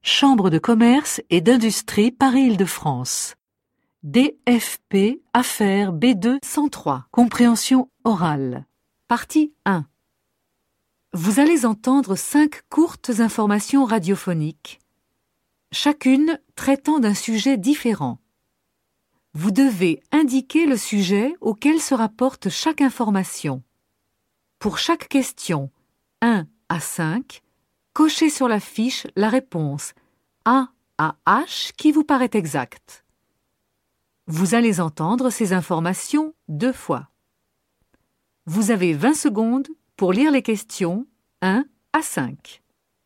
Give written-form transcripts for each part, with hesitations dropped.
Chambre de commerce et d'industrie Paris-Île-de-France. DFP Affaires B2 103. Compréhension orale. Partie 1. Vous allez entendre 5 courtes informations radiophoniques, chacune traitant d'un sujet différent. Vous devez indiquer le sujet auquel se rapporte chaque information. Pour chaque question 1 à 5, cochez sur la fiche la réponse A à H qui vous paraît exacte. Vous allez entendre ces informations 2 fois. Vous avez 20 secondes pour lire les questions 1 à 5.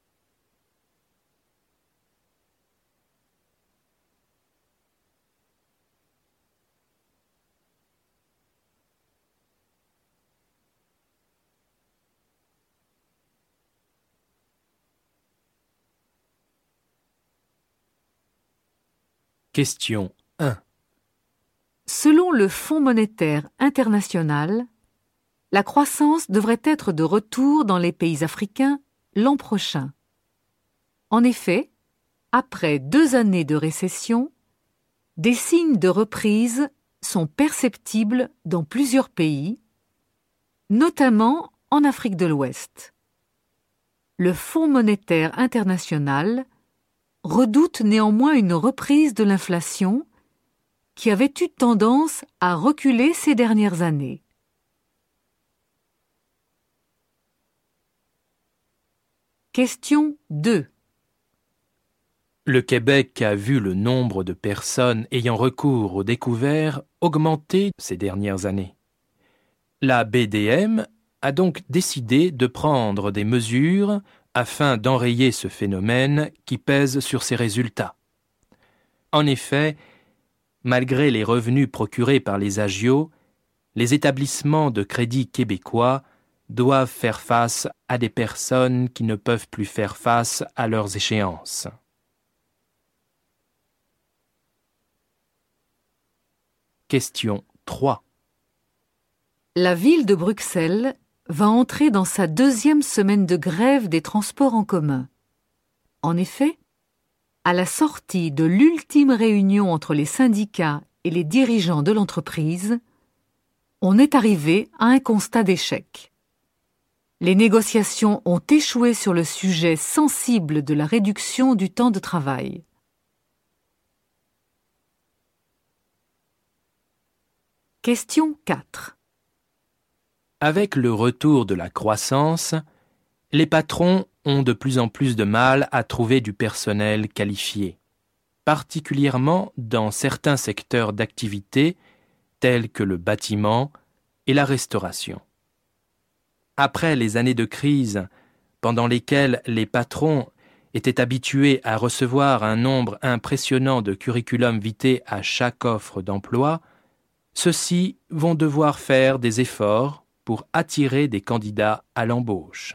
Question 1. Selon le Fonds monétaire international, la croissance devrait être de retour dans les pays africains l'an prochain. En effet, après 2 années de récession, des signes de reprise sont perceptibles dans plusieurs pays, notamment en Afrique de l'Ouest. Le Fonds monétaire international redoute néanmoins une reprise de l'inflation qui avait eu tendance à reculer ces dernières années. Question 2. Le Québec a vu le nombre de personnes ayant recours aux découverts augmenter ces dernières années. La BDM a donc décidé de prendre des mesures afin d'enrayer ce phénomène qui pèse sur ses résultats. En effet, malgré les revenus procurés par les agios, les établissements de crédit québécois doivent faire face à des personnes qui ne peuvent plus faire face à leurs échéances. Question 3. La ville de Bruxelles va entrer dans sa 2e semaine de grève des transports en commun. En effet, à la sortie de l'ultime réunion entre les syndicats et les dirigeants de l'entreprise, on est arrivé à un constat d'échec. Les négociations ont échoué sur le sujet sensible de la réduction du temps de travail. Question 4. Avec le retour de la croissance, les patrons ont de plus en plus de mal à trouver du personnel qualifié, particulièrement dans certains secteurs d'activité tels que le bâtiment et la restauration. Après les années de crise, pendant lesquelles les patrons étaient habitués à recevoir un nombre impressionnant de curriculum vitae à chaque offre d'emploi, ceux-ci vont devoir faire des efforts pour attirer des candidats à l'embauche.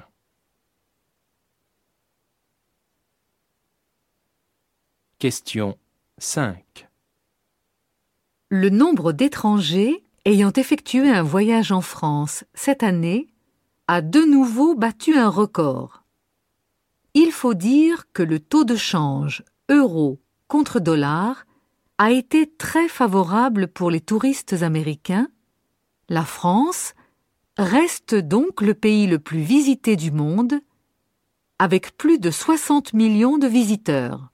Question 5. Le nombre d'étrangers ayant effectué un voyage en France cette année a de nouveau battu un record. Il faut dire que le taux de change euro contre dollar a été très favorable pour les touristes américains. La France reste donc le pays le plus visité du monde, avec plus de 60 millions de visiteurs.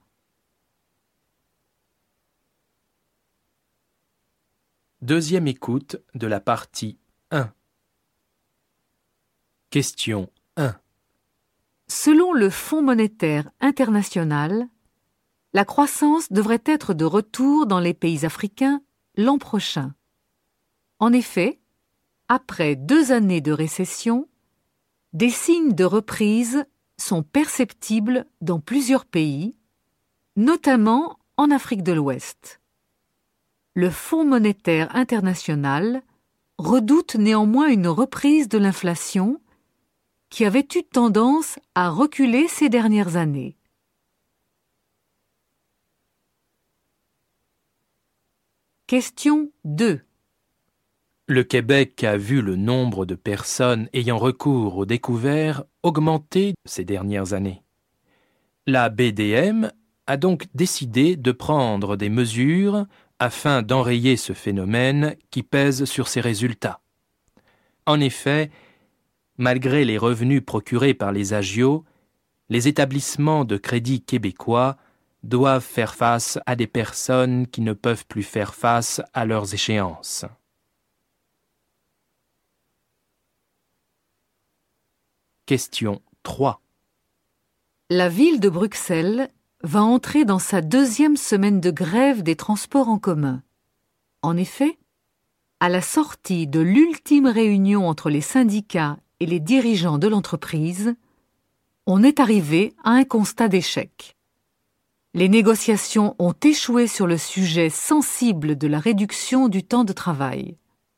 Deuxième écoute de la partie 1. Question 1. Selon le Fonds monétaire international, la croissance devrait être de retour dans les pays africains l'an prochain. En effet, après 2 années de récession, des signes de reprise sont perceptibles dans plusieurs pays, notamment en Afrique de l'Ouest. Le Fonds monétaire international redoute néanmoins une reprise de l'inflation qui avait eu tendance à reculer ces dernières années. Question 2. Le Québec a vu le nombre de personnes ayant recours aux découverts augmenter ces dernières années. La BDM a donc décidé de prendre des mesures afin d'enrayer ce phénomène qui pèse sur ses résultats. En effet, malgré les revenus procurés par les agios, les établissements de crédit québécois doivent faire face à des personnes qui ne peuvent plus faire face à leurs échéances. Question 3. La ville de Bruxelles va entrer dans sa 2e semaine de grève des transports en commun. En effet, à la sortie de l'ultime réunion entre les syndicats et les dirigeants de l'entreprise, on est arrivé à un constat d'échec. Les négociations ont échoué sur le sujet sensible de la réduction du temps de travail.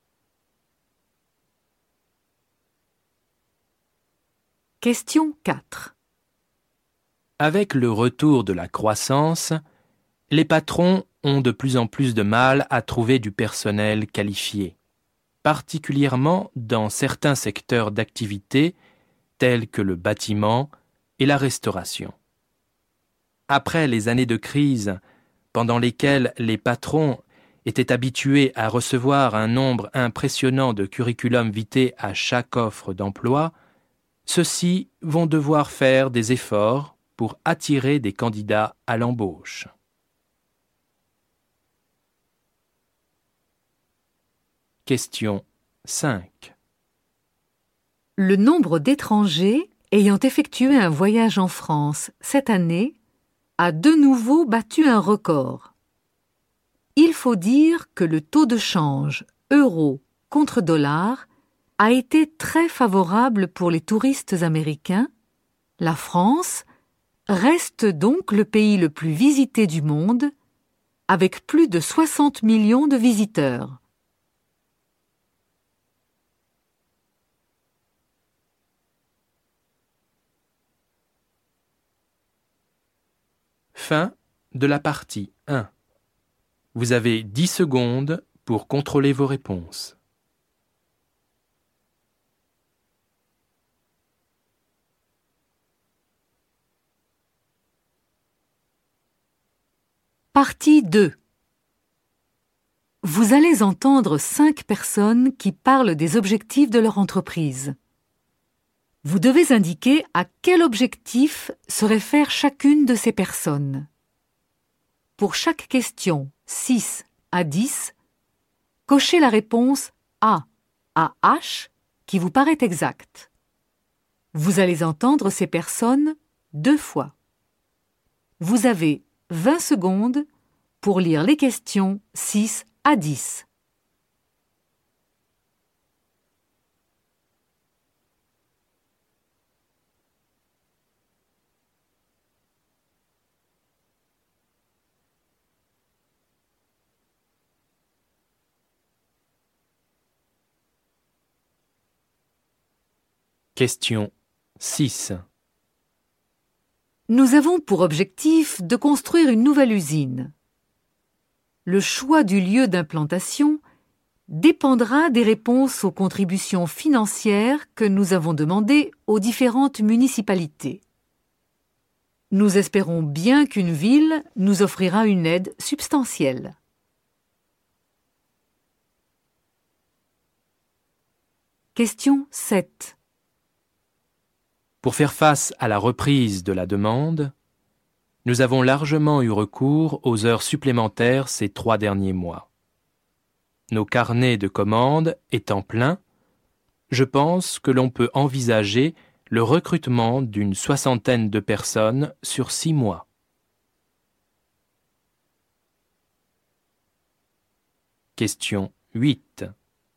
Question 4. Avec le retour de la croissance, les patrons ont de plus en plus de mal à trouver du personnel qualifié, particulièrement dans certains secteurs d'activité tels que le bâtiment et la restauration. Après les années de crise, pendant lesquelles les patrons étaient habitués à recevoir un nombre impressionnant de curriculum vitae à chaque offre d'emploi, ceux-ci vont devoir faire des efforts pour attirer des candidats à l'embauche. Question 5. Le nombre d'étrangers ayant effectué un voyage en France cette année a de nouveau battu un record. Il faut dire que le taux de change euro contre dollar a été très favorable pour les touristes américains. La France reste donc le pays le plus visité du monde, avec plus de 60 millions de visiteurs. Fin de la partie 1. Vous avez 10 secondes pour contrôler vos réponses. Partie 2. Vous allez entendre 5 personnes qui parlent des objectifs de leur entreprise. Vous devez indiquer à quel objectif se réfère chacune de ces personnes. Pour chaque question 6 à 10, cochez la réponse A à H qui vous paraît exacte. Vous allez entendre ces personnes 2 fois. Vous avez 20 secondes pour lire les questions 6 à 10. Question 6. Nous avons pour objectif de construire une nouvelle usine. Le choix du lieu d'implantation dépendra des réponses aux contributions financières que nous avons demandées aux différentes municipalités. Nous espérons bien qu'une ville nous offrira une aide substantielle. Question 7. Pour faire face à la reprise de la demande, nous avons largement eu recours aux heures supplémentaires ces 3 derniers mois. Nos carnets de commandes étant pleins, je pense que l'on peut envisager le recrutement d'une 60aine de personnes sur 6 mois. Question 8.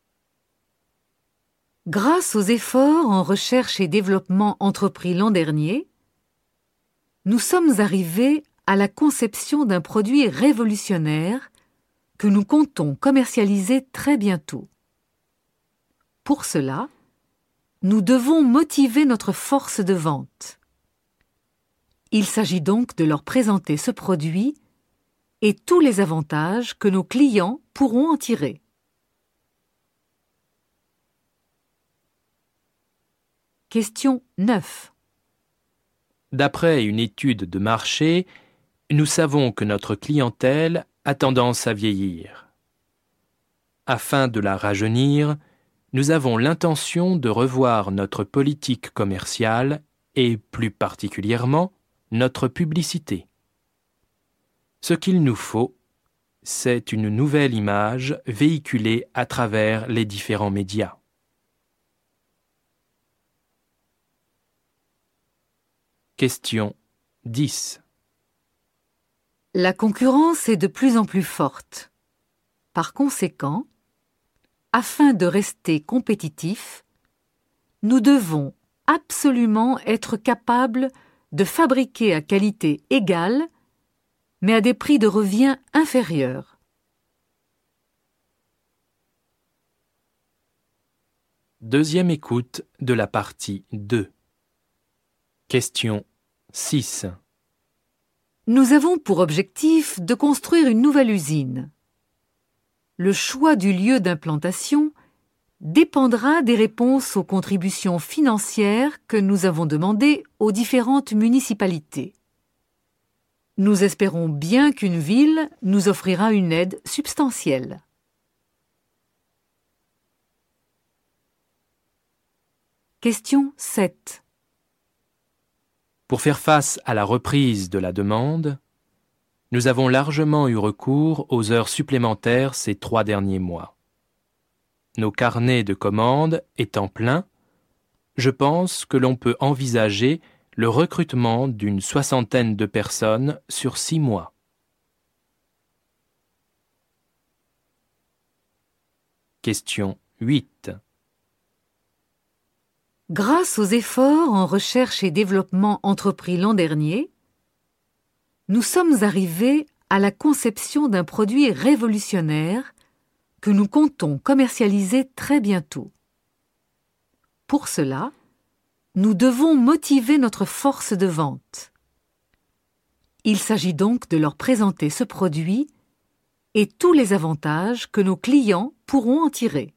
Grâce aux efforts en recherche et développement entrepris l'an dernier, nous sommes arrivés à la conception d'un produit révolutionnaire que nous comptons commercialiser très bientôt. Pour cela, nous devons motiver notre force de vente. Il s'agit donc de leur présenter ce produit et tous les avantages que nos clients pourront en tirer. Question 9. D'après une étude de marché, Nous savons que notre clientèle a tendance à vieillir. Afin de la rajeunir, nous avons l'intention de revoir notre politique commerciale et, plus particulièrement, notre publicité. Ce qu'il nous faut, c'est une nouvelle image véhiculée à travers les différents médias. Question 10. La concurrence est de plus en plus forte. Par conséquent, afin de rester compétitifs, nous devons absolument être capables de fabriquer à qualité égale, mais à des prix de revient inférieurs. Deuxième écoute de la partie 2. Question 6. Nous avons pour objectif de construire une nouvelle usine. Le choix du lieu d'implantation dépendra des réponses aux contributions financières que nous avons demandées aux différentes municipalités. Nous espérons bien qu'une ville nous offrira une aide substantielle. Question 7. Pour faire face à la reprise de la demande, nous avons largement eu recours aux heures supplémentaires ces 3 derniers mois. Nos carnets de commandes étant pleins, je pense que l'on peut envisager le recrutement d'une 60aine de personnes sur 6 mois. Question 8. Grâce aux efforts en recherche et développement entrepris l'an dernier, nous sommes arrivés à la conception d'un produit révolutionnaire que nous comptons commercialiser très bientôt. Pour cela, nous devons motiver notre force de vente. Il s'agit donc de leur présenter ce produit et tous les avantages que nos clients pourront en tirer.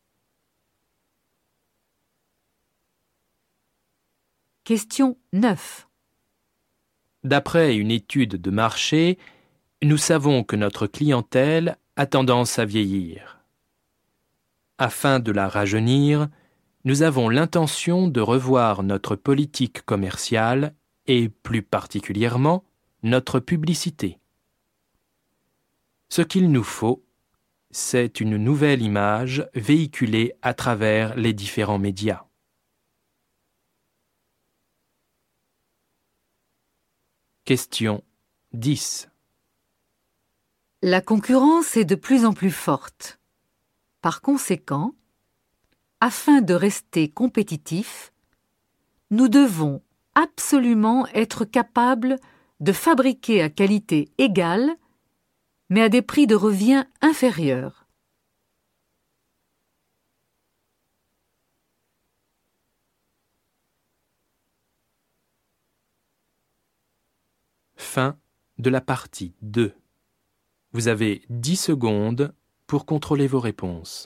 Question 9. D'après une étude de marché, nous savons que notre clientèle a tendance à vieillir. Afin de la rajeunir, nous avons l'intention de revoir notre politique commerciale et, plus particulièrement, notre publicité. Ce qu'il nous faut, c'est une nouvelle image véhiculée à travers les différents médias. Question 10. La concurrence est de plus en plus forte. Par conséquent, afin de rester compétitifs, nous devons absolument être capables de fabriquer à qualité égale, mais à des prix de revient inférieurs. Fin de la partie 2. Vous avez 10 secondes pour contrôler vos réponses.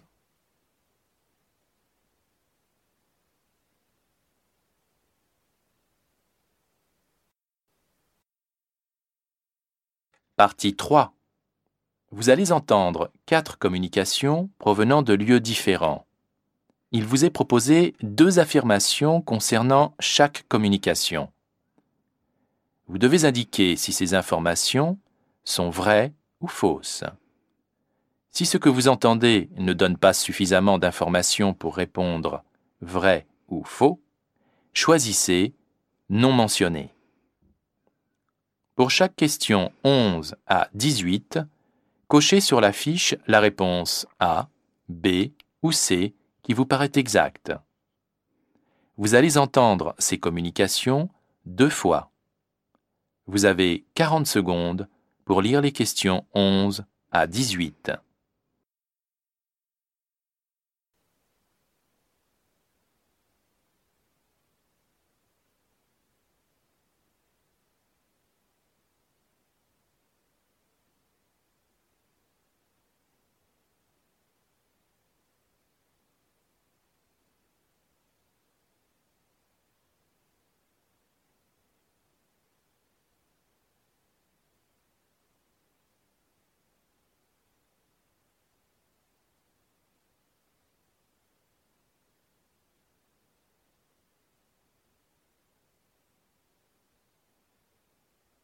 Partie 3. Vous allez entendre 4 communications provenant de lieux différents. Il vous est proposé 2 affirmations concernant chaque communication. Vous devez indiquer si ces informations sont vraies ou fausses. Si ce que vous entendez ne donne pas suffisamment d'informations pour répondre vrai ou faux, choisissez non mentionné. Pour chaque question 11 à 18, cochez sur la fiche la réponse A, B ou C qui vous paraît exacte. Vous allez entendre ces communications 2 fois. Vous avez 40 secondes pour lire les questions 11 à 18.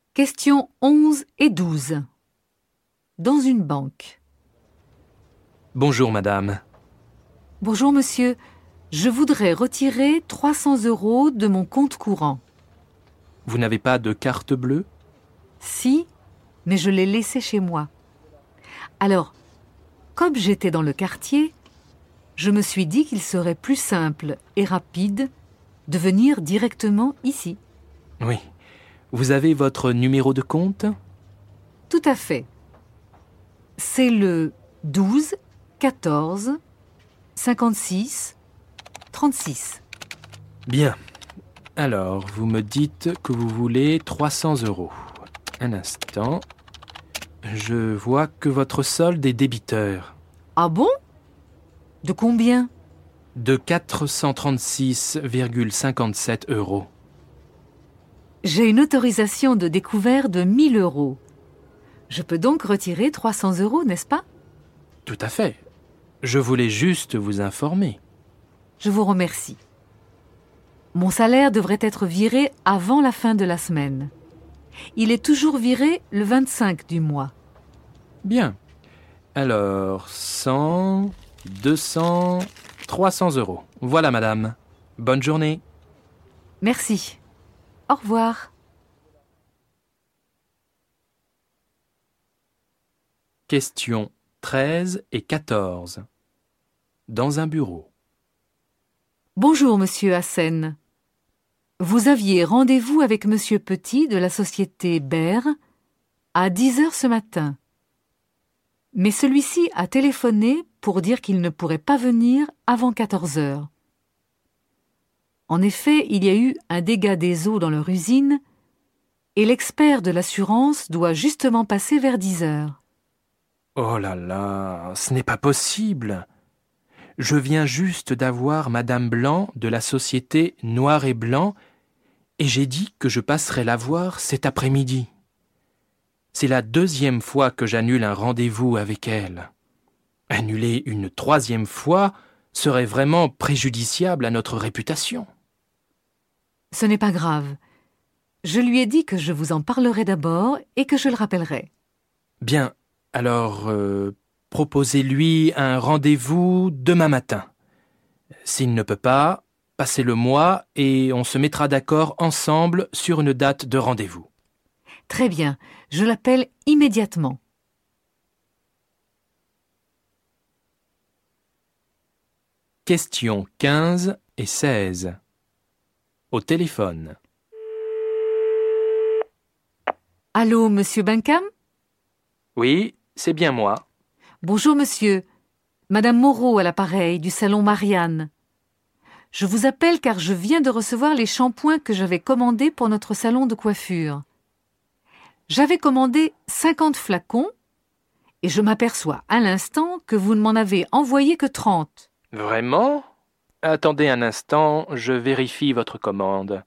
Questions 11 et 12. Dans une banque. Bonjour madame. Bonjour monsieur, je voudrais retirer 300 € de mon compte courant. Vous n'avez pas de carte bleue? Si, mais je l'ai laissé chez moi. Alors, comme j'étais dans le quartier, je me suis dit qu'il serait plus simple et rapide de venir directement ici. Oui. Vous avez votre numéro de compte? Tout à fait. C'est le 12 14 56 36. Bien. Alors, vous me dites que vous voulez 300 €. Un instant. Je vois que votre solde est débiteur. Ah bon? De combien? De 436,57 €. J'ai une autorisation de découvert de 1 000 €. Je peux donc retirer 300 €, n'est-ce pas? Tout à fait. Je voulais juste vous informer. Je vous remercie. Mon salaire devrait être viré avant la fin de la semaine. Il est toujours viré le 25 du mois. Bien. Alors, 100, 200, 300 €. Voilà, madame. Bonne journée. Merci. Au revoir. Questions 13 et 14. Dans un bureau. Bonjour, monsieur Hassen. Vous aviez rendez-vous avec monsieur Petit de la société Baer à 10 h ce matin. Mais celui-ci a téléphoné pour dire qu'il ne pourrait pas venir avant 14 h. En effet, il y a eu un dégât des eaux dans leur usine et l'expert de l'assurance doit justement passer vers 10 h. Oh là là, ce n'est pas possible. Je viens juste d'avoir Madame Blanc de la société Noir et Blanc et j'ai dit que je passerais la voir cet après-midi. C'est la 2e fois que j'annule un rendez-vous avec elle. Annuler une 3e fois serait vraiment préjudiciable à notre réputation. Ce n'est pas grave. Je lui ai dit que je vous en parlerai d'abord et que je le rappellerai. Bien, alors proposez-lui un rendez-vous demain matin. S'il ne peut pas, passez-le-moi et on se mettra d'accord ensemble sur une date de rendez-vous. Très bien, je l'appelle immédiatement. Questions 15 et 16. Au téléphone. Allô, monsieur Benkham? Oui, c'est bien moi. Bonjour, monsieur. Madame Moreau à l'appareil du salon Marianne. Je vous appelle car je viens de recevoir les shampoings que j'avais commandés pour notre salon de coiffure. J'avais commandé 50 flacons et je m'aperçois à l'instant que vous ne m'en avez envoyé que 30. Vraiment? Attendez un instant, je vérifie votre commande.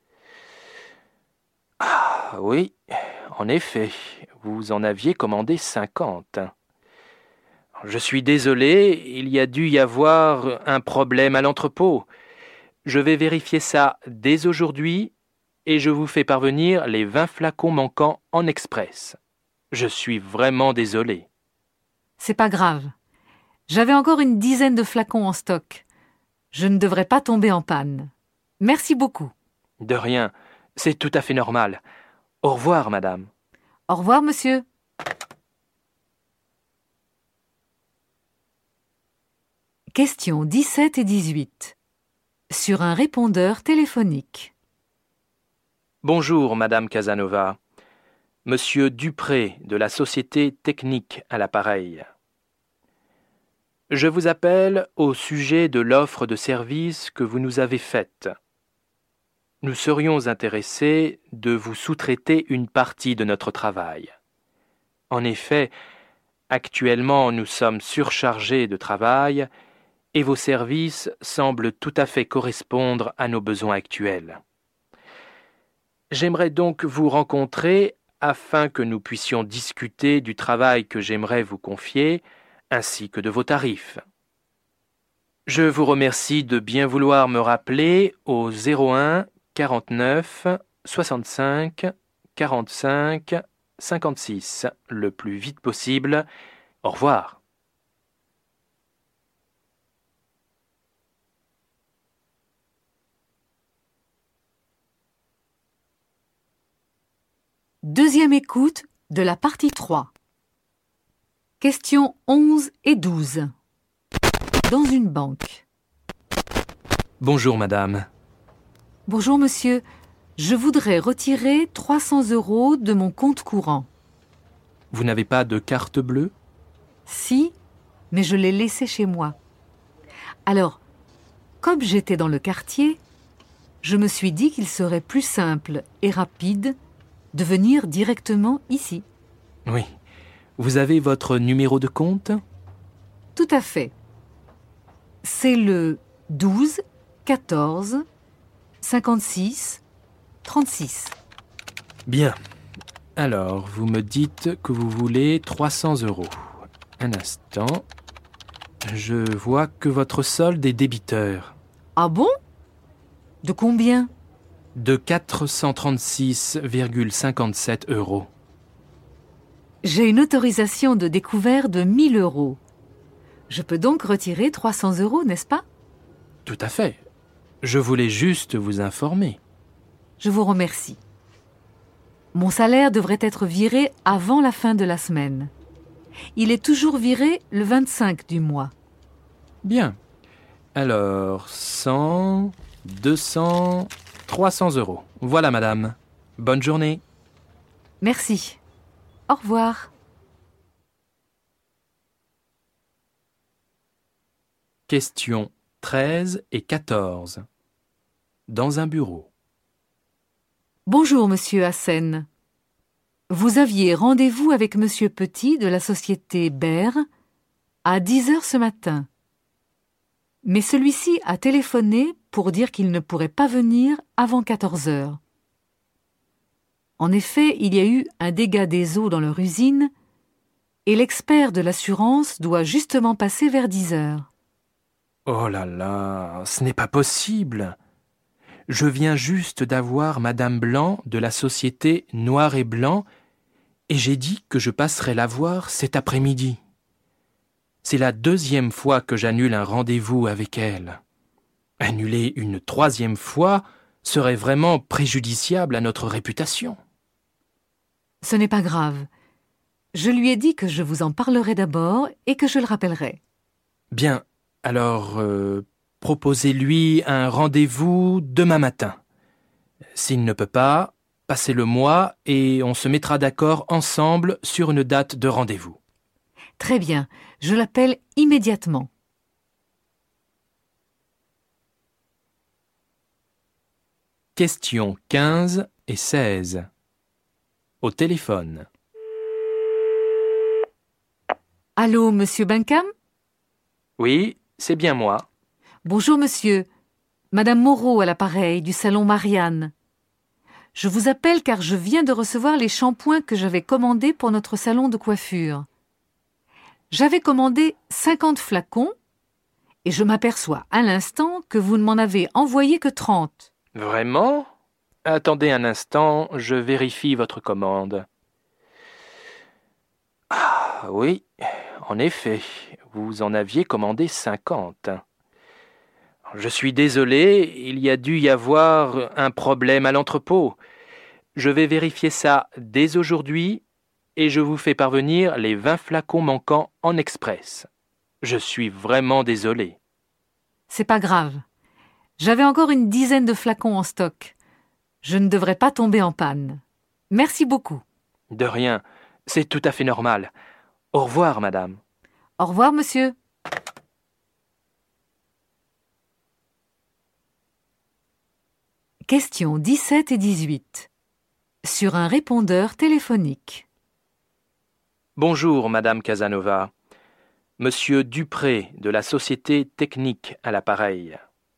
Ah oui, en effet, vous en aviez commandé 50. Je suis désolé, il y a dû y avoir un problème à l'entrepôt. Je vais vérifier ça dès aujourd'hui et je vous fais parvenir les 20 flacons manquants en express. Je suis vraiment désolé. C'est pas grave. J'avais encore une dizaine de flacons en stock. Je ne devrais pas tomber en panne. Merci beaucoup. De rien, c'est tout à fait normal. Au revoir, madame. Au revoir, monsieur. Questions 17 et 18. Sur un répondeur téléphonique. Bonjour, madame Casanova. Monsieur Dupré, de la société technique à l'appareil. Je vous appelle au sujet de l'offre de service que vous nous avez faite. Nous serions intéressés de vous sous-traiter une partie de notre travail. En effet, actuellement nous sommes surchargés de travail et vos services semblent tout à fait correspondre à nos besoins actuels. J'aimerais donc vous rencontrer afin que nous puissions discuter du travail que j'aimerais vous confier, ainsi que de vos tarifs. Je vous remercie de bien vouloir me rappeler au 01 49 65 45 56, le plus vite possible. Au revoir. Deuxième écoute de la partie 3. Questions 11 et 12. Dans une banque. Bonjour madame. Bonjour monsieur, je voudrais retirer 300 € de mon compte courant. Vous n'avez pas de carte bleue? Si, mais je l'ai laissée chez moi. Alors, comme j'étais dans le quartier, je me suis dit qu'il serait plus simple et rapide de venir directement ici. Oui. Vous avez votre numéro de compte? Tout à fait. C'est le 12 14 56 36. Bien. Alors, vous me dites que vous voulez 300 €. Un instant. Je vois que votre solde est débiteur. Ah bon? De combien? De 436,57 €. J'ai une autorisation de découvert de 1 000 €. Je peux donc retirer 300 €, n'est-ce pas? Tout à fait. Je voulais juste vous informer. Je vous remercie. Mon salaire devrait être viré avant la fin de la semaine. Il est toujours viré le 25 du mois. Bien. Alors, 100, 200, 300 €. Voilà, madame. Bonne journée. Merci. Au revoir. Questions 13 et 14. Dans un bureau. Bonjour, monsieur Hassen. Vous aviez rendez-vous avec monsieur Petit de la société Baer à 10 h ce matin. Mais celui-ci a téléphoné pour dire qu'il ne pourrait pas venir avant 14 h. En effet, il y a eu un dégât des eaux dans leur usine et l'expert de l'assurance doit justement passer vers 10 h. Oh là là, ce n'est pas possible. Je viens juste d'avoir Madame Blanc de la société Noir et Blanc et j'ai dit que je passerais la voir cet après-midi. C'est la 2e fois que j'annule un rendez-vous avec elle. Annuler une 3e fois serait vraiment préjudiciable à notre réputation. Ce n'est pas grave. Je lui ai dit que je vous en parlerai d'abord et que je le rappellerai. Bien, alors proposez-lui un rendez-vous demain matin. S'il ne peut pas, passez-le moi et on se mettra d'accord ensemble sur une date de rendez-vous. Très bien, je l'appelle immédiatement. Questions 15 et 16. Au téléphone. Allô, monsieur Benkham? Oui, c'est bien moi. Bonjour, monsieur. Madame Moreau à l'appareil du salon Marianne. Je vous appelle car je viens de recevoir les shampoings que j'avais commandés pour notre salon de coiffure. J'avais commandé 50 flacons et je m'aperçois à l'instant que vous ne m'en avez envoyé que 30. Vraiment? Attendez un instant, je vérifie votre commande. Ah oui, en effet, vous en aviez commandé 50. Je suis désolé, il y a dû y avoir un problème à l'entrepôt. Je vais vérifier ça dès aujourd'hui et je vous fais parvenir les 20 flacons manquants en express. Je suis vraiment désolé. C'est pas grave. J'avais encore une dizaine de flacons en stock. Je ne devrais pas tomber en panne. Merci beaucoup. De rien, c'est tout à fait normal. Au revoir, madame. Au revoir, monsieur. Questions 17 et 18. Sur un répondeur téléphonique. Bonjour, madame Casanova. Monsieur Dupré, de la société technique à l'appareil.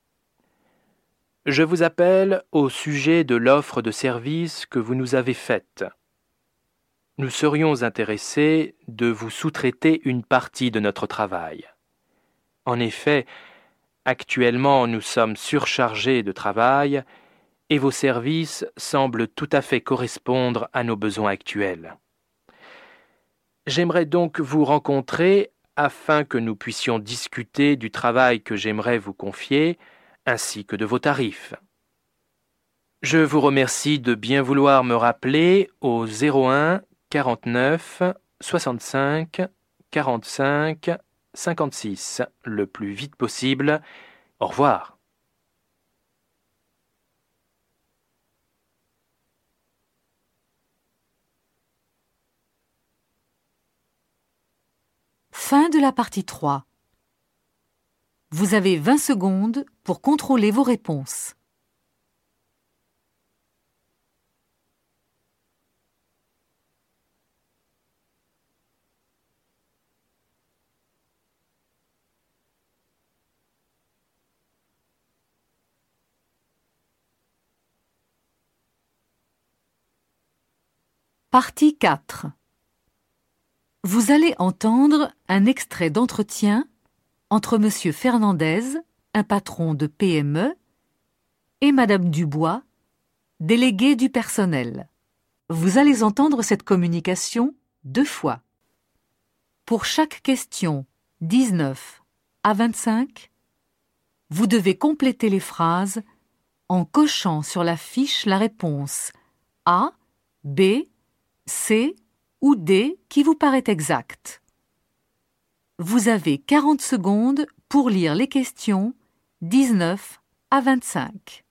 Je vous appelle au sujet de l'offre de service que vous nous avez faite. Nous serions intéressés de vous sous-traiter une partie de notre travail. En effet, actuellement nous sommes surchargés de travail et vos services semblent tout à fait correspondre à nos besoins actuels. J'aimerais donc vous rencontrer afin que nous puissions discuter du travail que j'aimerais vous confier, ainsi que de vos tarifs. Je vous remercie de bien vouloir me rappeler au 01 49 65 45 56 le plus vite possible. Au revoir. Fin de la partie 3. Vous avez 20 secondes pour contrôler vos réponses. Partie 4. Vous allez entendre un extrait d'entretien entre Monsieur Fernandez, un patron de PME, et Madame Dubois, déléguée du personnel. Vous allez entendre cette communication 2 fois. Pour chaque question 19 à 25, vous devez compléter les phrases en cochant sur la fiche la réponse A, B, C ou D qui vous paraît exacte. Vous avez 40 secondes pour lire les questions 19 à 25.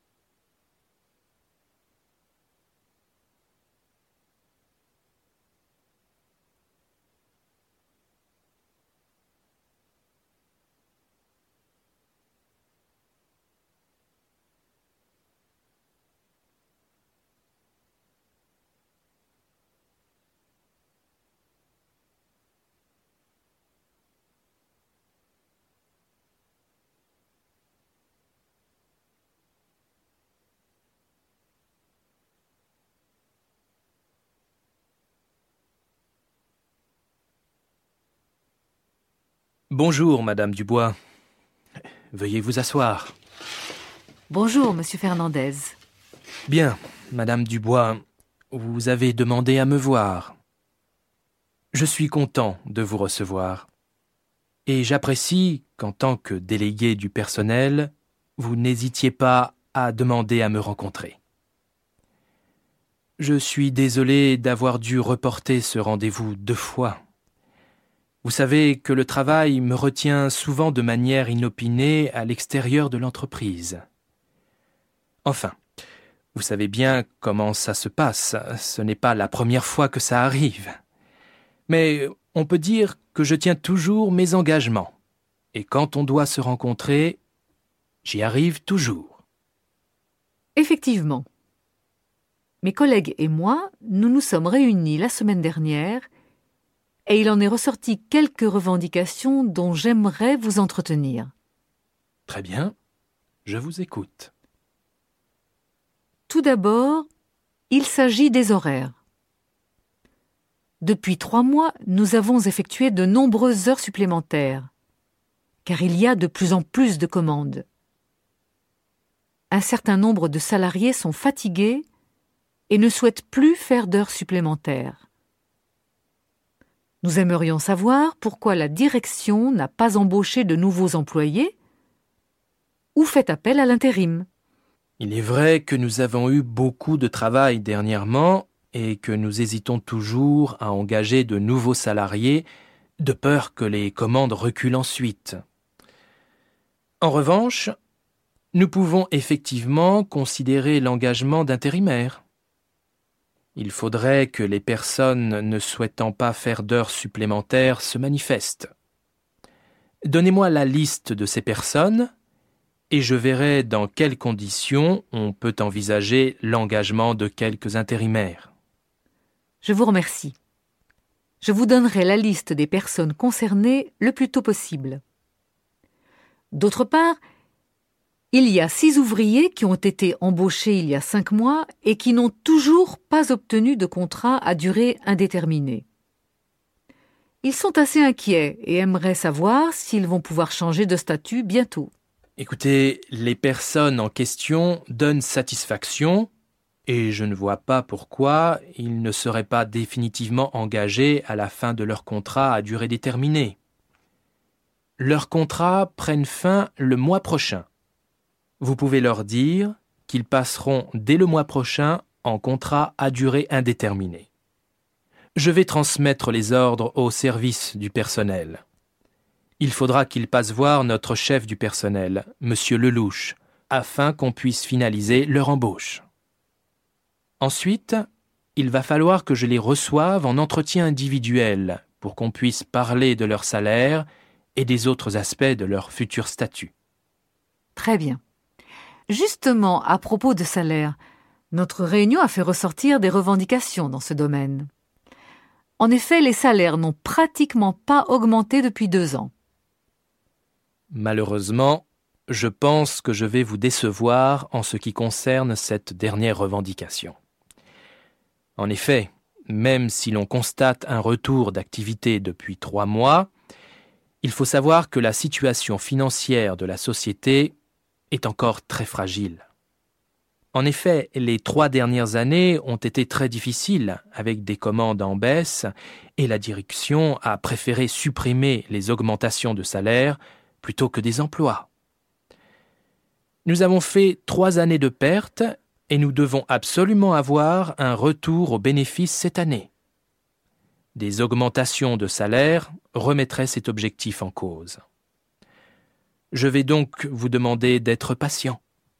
Bonjour, Madame Dubois. Veuillez vous asseoir. Bonjour, Monsieur Fernandez. Bien, Madame Dubois, vous avez demandé à me voir. Je suis content de vous recevoir. Et j'apprécie qu'en tant que délégué du personnel, vous n'hésitiez pas à demander à me rencontrer. Je suis désolé d'avoir dû reporter ce rendez-vous 2 fois. Vous savez que le travail me retient souvent de manière inopinée à l'extérieur de l'entreprise. Enfin, vous savez bien comment ça se passe, ce n'est pas la première fois que ça arrive. Mais on peut dire que je tiens toujours mes engagements. Et quand on doit se rencontrer, j'y arrive toujours. Effectivement. Mes collègues et moi, nous nous sommes réunis la semaine dernière et il en est ressorti quelques revendications dont j'aimerais vous entretenir. Très bien, je vous écoute. Tout d'abord, il s'agit des horaires. Depuis 3 mois, nous avons effectué de nombreuses heures supplémentaires, car il y a de plus en plus de commandes. Un certain nombre de salariés sont fatigués et ne souhaitent plus faire d'heures supplémentaires. Nous aimerions savoir pourquoi la direction n'a pas embauché de nouveaux employés ou fait appel à l'intérim. Il est vrai que nous avons eu beaucoup de travail dernièrement et que nous hésitons toujours à engager de nouveaux salariés de peur que les commandes reculent ensuite. En revanche, nous pouvons effectivement considérer l'engagement d'intérimaires. Il faudrait que les personnes ne souhaitant pas faire d'heures supplémentaires se manifestent. Donnez-moi la liste de ces personnes et je verrai dans quelles conditions on peut envisager l'engagement de quelques intérimaires. Je vous remercie. Je vous donnerai la liste des personnes concernées le plus tôt possible. D'autre part, il y a 6 ouvriers qui ont été embauchés il y a 5 mois et qui n'ont toujours pas obtenu de contrat à durée indéterminée. Ils sont assez inquiets et aimeraient savoir s'ils vont pouvoir changer de statut bientôt. Écoutez, les personnes en question donnent satisfaction et je ne vois pas pourquoi ils ne seraient pas définitivement engagés à la fin de leur contrat à durée déterminée. Leurs contrats prennent fin le mois prochain. Vous pouvez leur dire qu'ils passeront dès le mois prochain en contrat à durée indéterminée. Je vais transmettre les ordres au service du personnel. Il faudra qu'ils passent voir notre chef du personnel, M. Lelouch, afin qu'on puisse finaliser leur embauche. Ensuite, il va falloir que je les reçoive en entretien individuel pour qu'on puisse parler de leur salaire et des autres aspects de leur futur statut. Très bien. Justement, à propos de salaire, notre réunion a fait ressortir des revendications dans ce domaine. En effet, les salaires n'ont pratiquement pas augmenté depuis 2 ans. Malheureusement, je pense que je vais vous décevoir en ce qui concerne cette dernière revendication. En effet, même si l'on constate un retour d'activité depuis 3 mois, il faut savoir que la situation financière de la société est encore très fragile. En effet, les 3 dernières années ont été très difficiles avec des commandes en baisse et la direction a préféré supprimer les augmentations de salaire plutôt que des emplois. Nous avons fait 3 années de pertes et nous devons absolument avoir un retour aux bénéfices cette année. Des augmentations de salaire remettraient cet objectif en cause. Je vais donc vous demander d'être patient.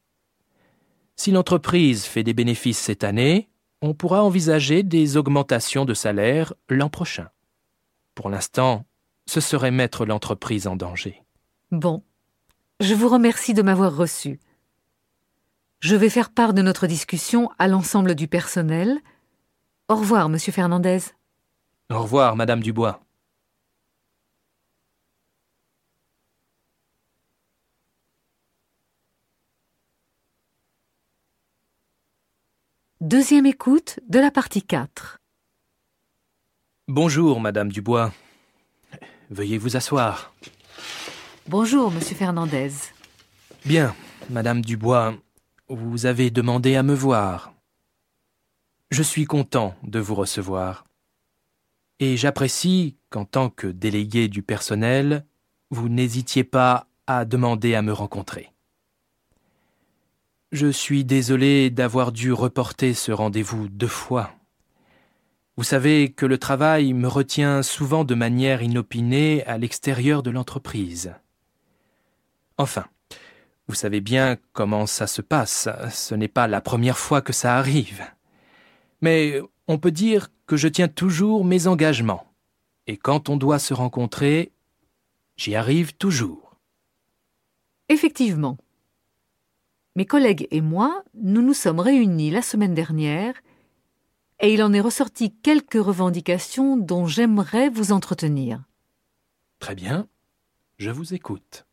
Si l'entreprise fait des bénéfices cette année, on pourra envisager des augmentations de salaire l'an prochain. Pour l'instant, ce serait mettre l'entreprise en danger. Bon, je vous remercie de m'avoir reçu. Je vais faire part de notre discussion à l'ensemble du personnel. Au revoir, Monsieur Fernandez. Au revoir, Madame Dubois. Deuxième écoute de la partie 4. Bonjour, Madame Dubois. Veuillez vous asseoir. Bonjour, Monsieur Fernandez. Bien, Madame Dubois, vous avez demandé à me voir. Je suis content de vous recevoir. Et j'apprécie qu'en tant que délégué du personnel, vous n'hésitiez pas à demander à me rencontrer. Je suis désolé d'avoir dû reporter ce rendez-vous 2 fois. Vous savez que le travail me retient souvent de manière inopinée à l'extérieur de l'entreprise. Enfin, vous savez bien comment ça se passe, ce n'est pas la première fois que ça arrive. Mais on peut dire que je tiens toujours mes engagements. Et quand on doit se rencontrer, j'y arrive toujours. Effectivement. Mes collègues et moi, nous nous sommes réunis la semaine dernière et il en est ressorti quelques revendications dont j'aimerais vous entretenir. Très bien, je vous écoute.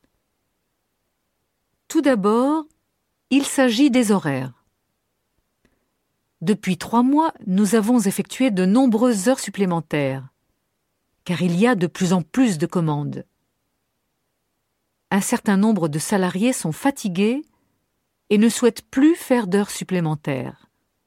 Tout d'abord, il s'agit des horaires. Depuis 3 mois, nous avons effectué de nombreuses heures supplémentaires, car il y a de plus en plus de commandes. Un certain nombre de salariés sont fatigués et ne souhaitent plus faire d'heures supplémentaires.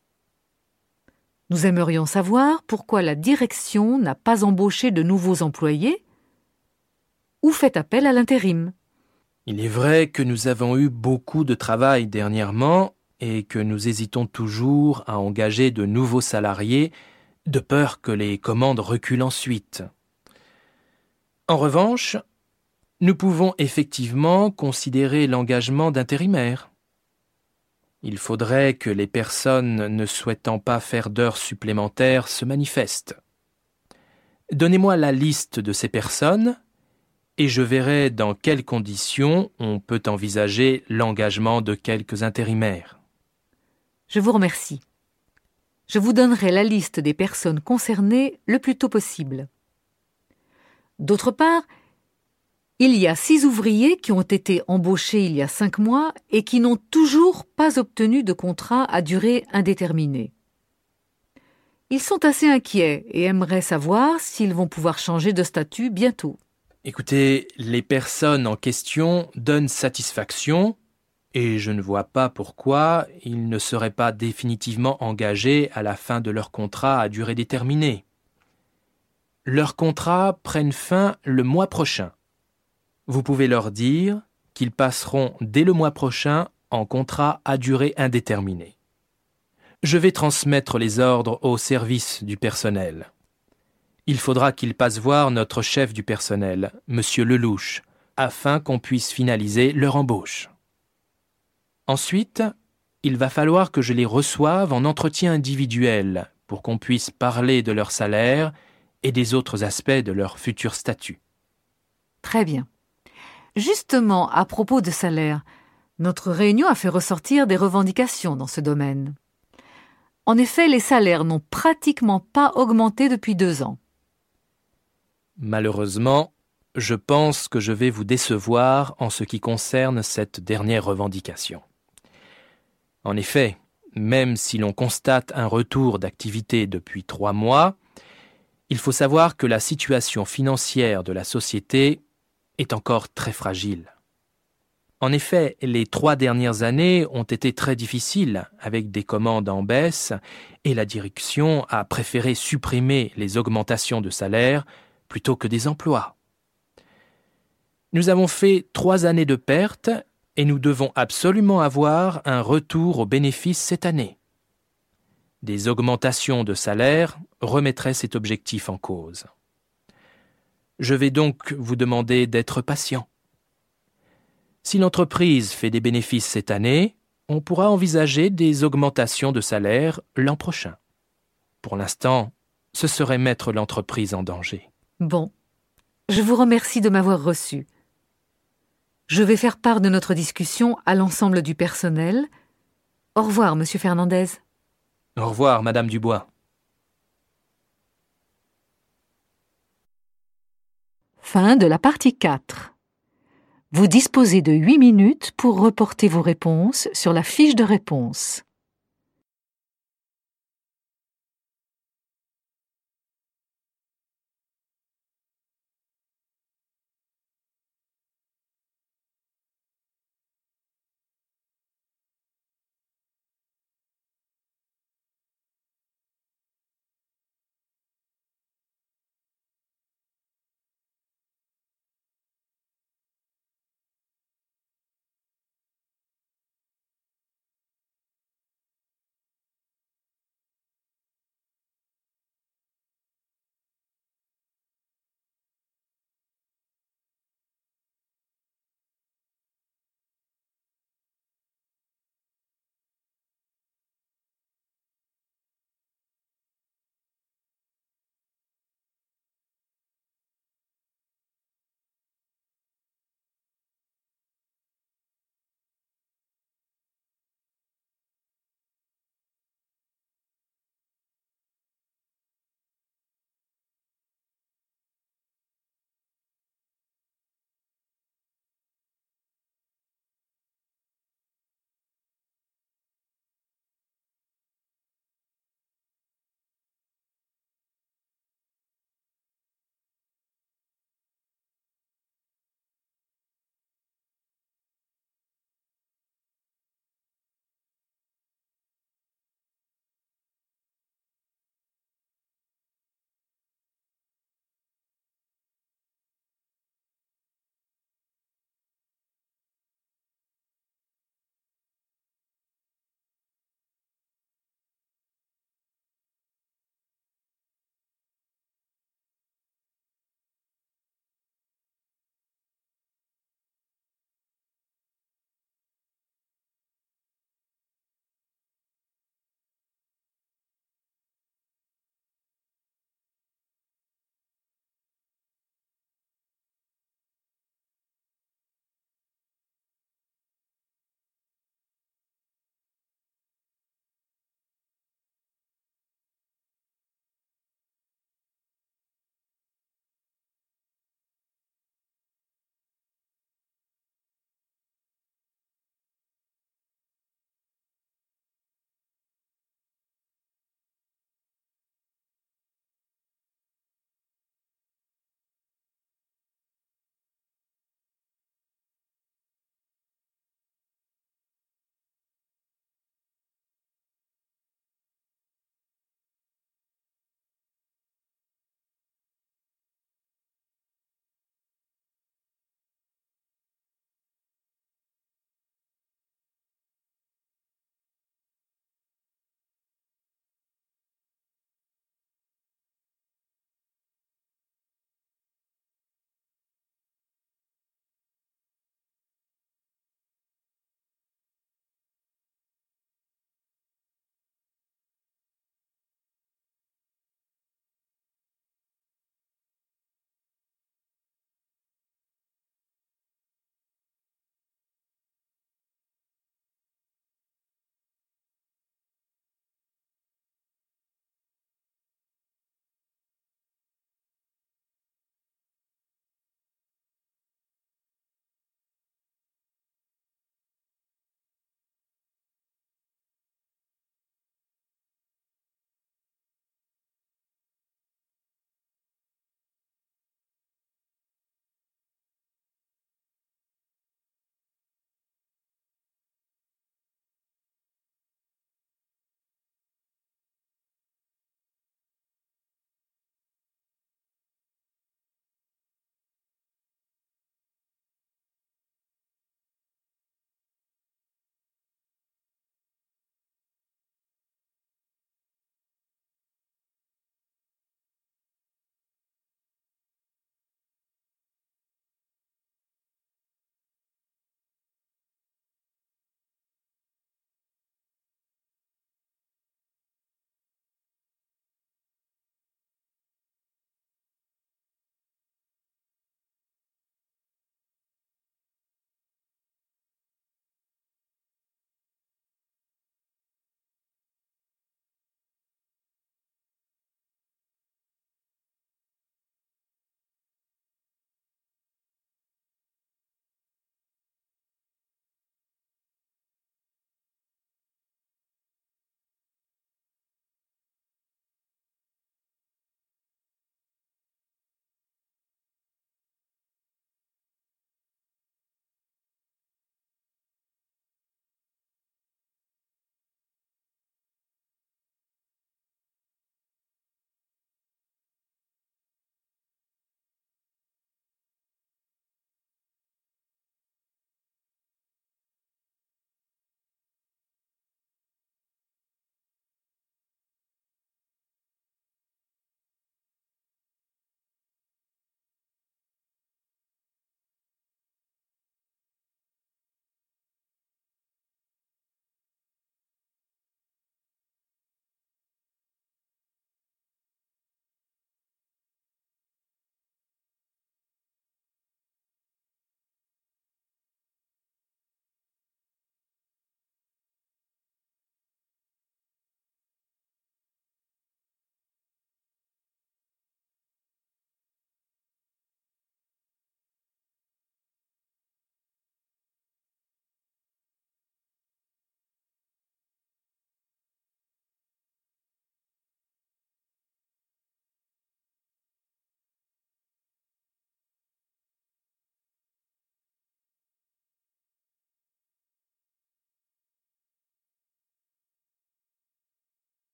Nous aimerions savoir pourquoi la direction n'a pas embauché de nouveaux employés ou fait appel à l'intérim. Il est vrai que nous avons eu beaucoup de travail dernièrement et que nous hésitons toujours à engager de nouveaux salariés de peur que les commandes reculent ensuite. En revanche, nous pouvons effectivement considérer l'engagement d'intérimaires. Il faudrait que les personnes ne souhaitant pas faire d'heures supplémentaires se manifestent. Donnez-moi la liste de ces personnes et je verrai dans quelles conditions on peut envisager l'engagement de quelques intérimaires. Je vous remercie. Je vous donnerai la liste des personnes concernées le plus tôt possible. D'autre part, il y a 6 ouvriers qui ont été embauchés il y a 5 mois et qui n'ont toujours pas obtenu de contrat à durée indéterminée. Ils sont assez inquiets et aimeraient savoir s'ils vont pouvoir changer de statut bientôt. Écoutez, les personnes en question donnent satisfaction et je ne vois pas pourquoi ils ne seraient pas définitivement engagés à la fin de leur contrat à durée déterminée. Leurs contrats prennent fin le mois prochain. Vous pouvez leur dire qu'ils passeront dès le mois prochain en contrat à durée indéterminée. Je vais transmettre les ordres au service du personnel. Il faudra qu'ils passent voir notre chef du personnel, M. Lelouch, afin qu'on puisse finaliser leur embauche. Ensuite, il va falloir que je les reçoive en entretien individuel pour qu'on puisse parler de leur salaire et des autres aspects de leur futur statut. Très bien. Justement, à propos de salaire, notre réunion a fait ressortir des revendications dans ce domaine. En effet, les salaires n'ont pratiquement pas augmenté depuis 2 ans. Malheureusement, je pense que je vais vous décevoir en ce qui concerne cette dernière revendication. En effet, même si l'on constate un retour d'activité depuis 3 mois, il faut savoir que la situation financière de la société est encore très fragile. En effet, les 3 dernières années ont été très difficiles avec des commandes en baisse et la direction a préféré supprimer les augmentations de salaire plutôt que des emplois. Nous avons fait 3 années de pertes et nous devons absolument avoir un retour aux bénéfices cette année. Des augmentations de salaire remettraient cet objectif en cause. Je vais donc vous demander d'être patient. Si l'entreprise fait des bénéfices cette année, on pourra envisager des augmentations de salaire l'an prochain. Pour l'instant, ce serait mettre l'entreprise en danger. Bon, je vous remercie de m'avoir reçu. Je vais faire part de notre discussion à l'ensemble du personnel. Au revoir, Monsieur Fernandez. Au revoir, Madame Dubois. Fin de la partie 4. Vous disposez de 8 minutes pour reporter vos réponses sur la fiche de réponse.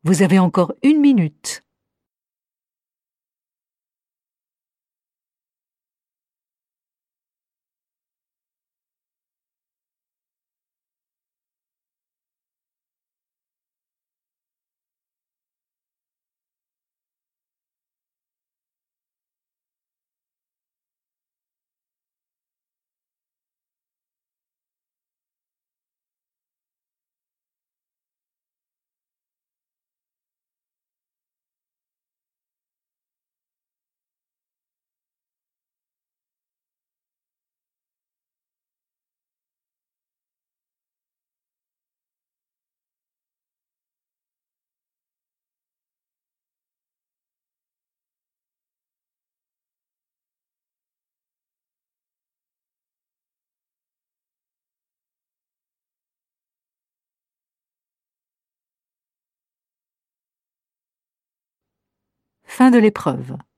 Vous avez encore 1 minute. Fin de l'épreuve.